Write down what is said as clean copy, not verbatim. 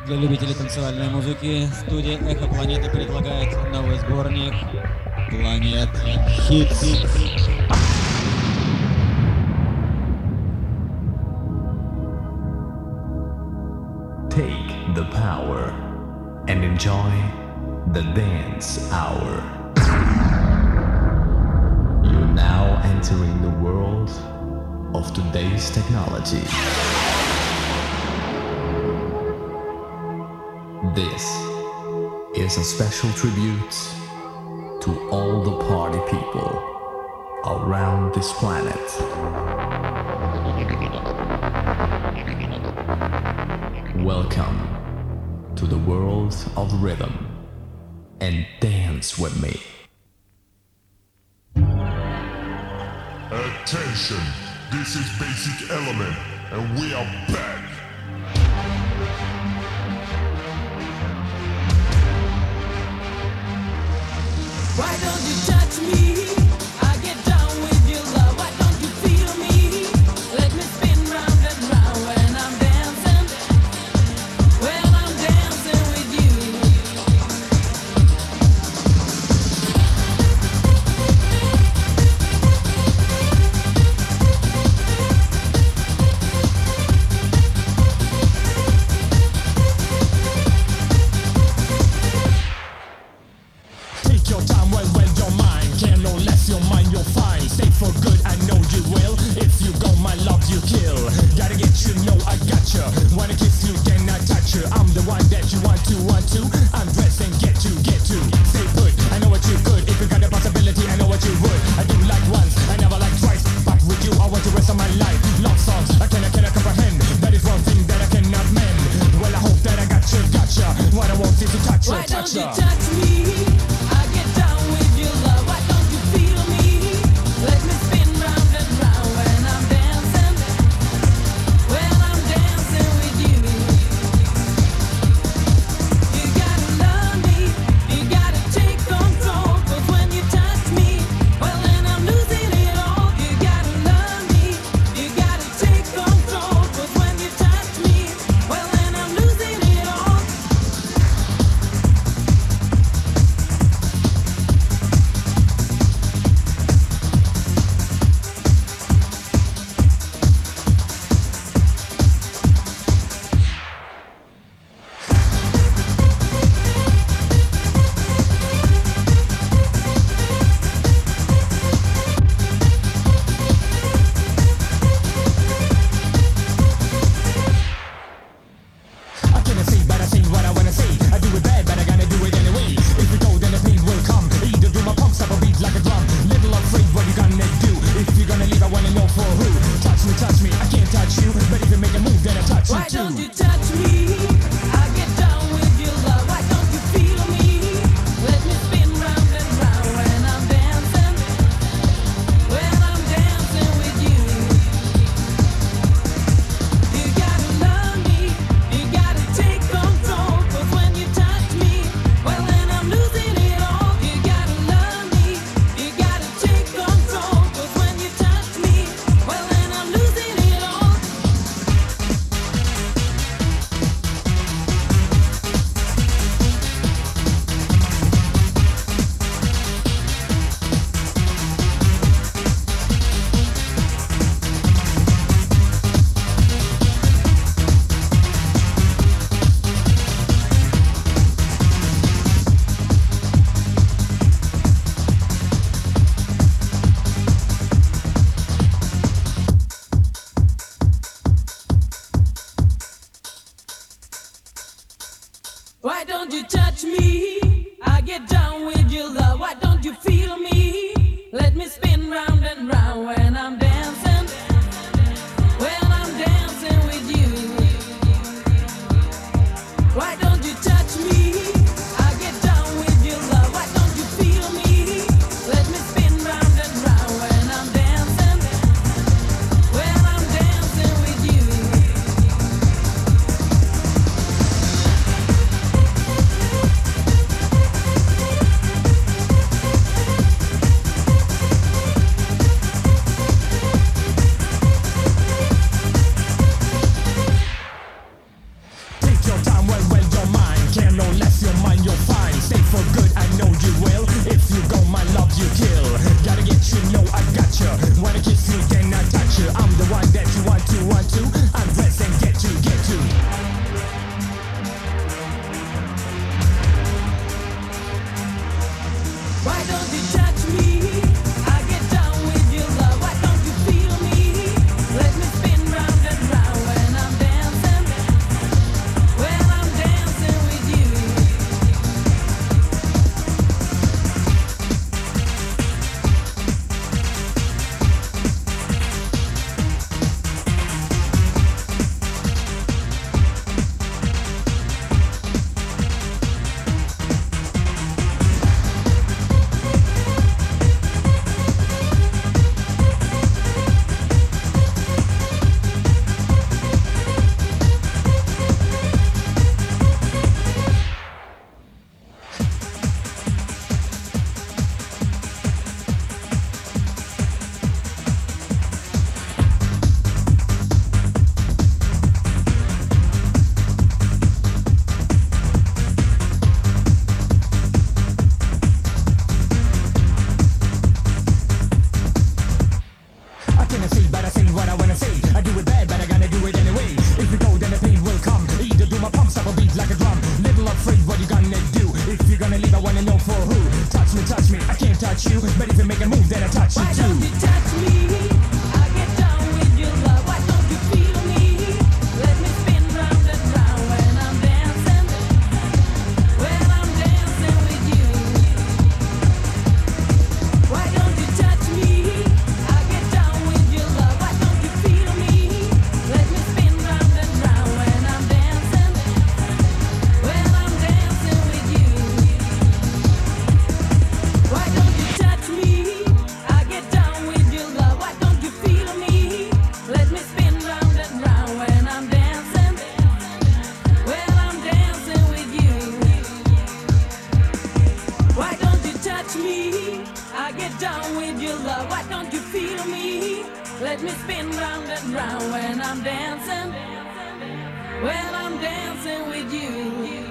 Для любителей танцевальной музыки студия «Эхо Планеты» предлагает новый сборник «Планет Хитс». Take the power and enjoy the dance hour. You're now entering the world of today's technology. This is a special tribute to all the party people around this planet. Welcome to the world of rhythm and dance with me. Attention, this is Basic Element and we are back. Why don't you touch me? I get down with your love. Why don't you feel me? Let me spin round and round when I'm dancing. When I'm dancing with you. Take your time when your mind can no less your mind you'll find. Stay for good, I know you will. If you go, my love you kill. Gotta get you, know I got you. Wanna kiss you, then I touch you. I'm the one that you want to. I'm dressed and get to. Stay put, I know what you could. If you got a possibility, I know what you would. I do like once, I never like twice. But with you, I want the rest of my life. Love songs, I cannot comprehend. That is one thing that I cannot mend. Well, I hope that I got you. What I want is to touch you. Why don't you touch me? I get down with your love. Why don't you feel me? Let me spin round and round when I'm dancing. When I'm dancing with you. You gotta love me. You gotta take control. 'Cause when you touch me, well then I'm losing it all. You gotta love me. You gotta take control. 'Cause when you touch me, well then I'm losing it all. I cannot say, but I say what I wanna say. I do it bad, but I gotta do it anyway. If you go, then the pain will come. Either do my pumps up a beat like a drum. Little afraid what you gonna do. If you're gonna leave, I wanna know for who. Touch me, I can't touch you. But if you make a move, then I touch Why you too. don't you touch me? I get down with your love. Why don't you feel me? Let me spin round and round when I'm dancing. When I'm dancing with you. You gotta love me. You gotta take control. 'Cause when you touch me, well then I'm losing it all. You gotta love me. You gotta take control. 'Cause when you touch me, well then I'm losing it all. Why don't you touch me? I get down with your love. Why don't you feel me? Let me spin round and round when I'm dancing. When I'm dancing with you. Why don't you touch me? I get down with your love. Why don't you feel me? Let me spin round and round when I'm dancing. When I'm dancing with you. Take your time, well, wanna know for who? Touch me, I can't touch you. But if you make a move, then I touch you Why too. don't you touch me? I get down with your love. Why don't you feel me? Let me spin round and round when I'm dancing. When I'm dancing with you. Why don't you touch me? I get down with your love. Why don't you feel me? Let me spin round and round when I'm dancing. When I'm dancing with you. Why don't you touch me? I get down with your love. Why don't you feel me? Let me spin round and round when I'm dancing. When I'm dancing with you. Why don't you touch me? I get down with your love. Why don't you feel me? Let me spin round and round when I'm dancing. When I'm dancing with you.